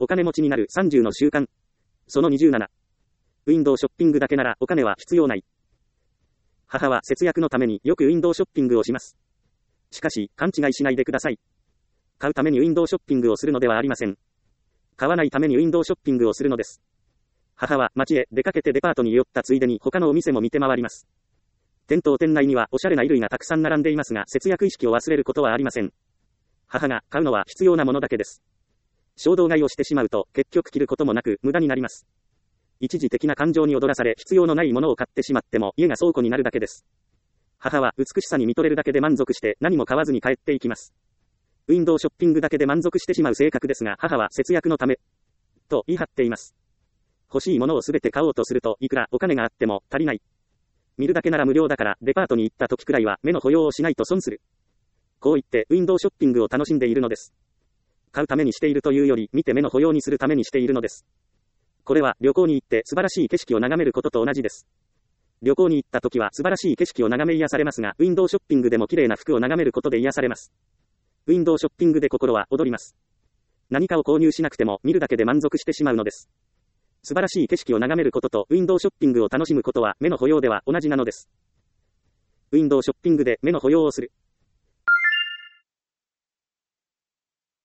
お金持ちになる30の習慣。その27。ウィンドウショッピングだけならお金は必要ない。母は節約のためによくウィンドウショッピングをします。しかし、勘違いしないでください。買うためにウィンドウショッピングをするのではありません。買わないためにウィンドウショッピングをするのです。母は街へ出かけてデパートに寄ったついでに他のお店も見て回ります。店頭店内にはおしゃれな衣類がたくさん並んでいますが、節約意識を忘れることはありません。母が買うのは必要なものだけです。衝動買いをしてしまうと結局着ることもなく無駄になります。一時的な感情に踊らされ必要のないものを買ってしまっても家が倉庫になるだけです。母は美しさに見とれるだけで満足して何も買わずに帰っていきます。ウィンドウショッピングだけで満足してしまう性格ですが、母は節約のためと言い張っています。欲しいものをすべて買おうとするといくらお金があっても足りない。見るだけなら無料だからデパートに行った時くらいは目の保養をしないと損する。こう言ってウィンドウショッピングを楽しんでいるのです。買うためにしているというより見て目の保養にするためにしているのです。これは旅行に行って素晴らしい景色を眺めることと同じです。旅行に行った時は素晴らしい景色を眺め癒されますが、ウィンドウショッピングでも綺麗な服を眺めることで癒されます。ウィンドウショッピングで心は躍ります。何かを購入しなくても見るだけで満足してしまうのです。素晴らしい景色を眺めることとウィンドウショッピングを楽しむことは目の保養では同じなのです。ウィンドウショッピングで目の保養をする。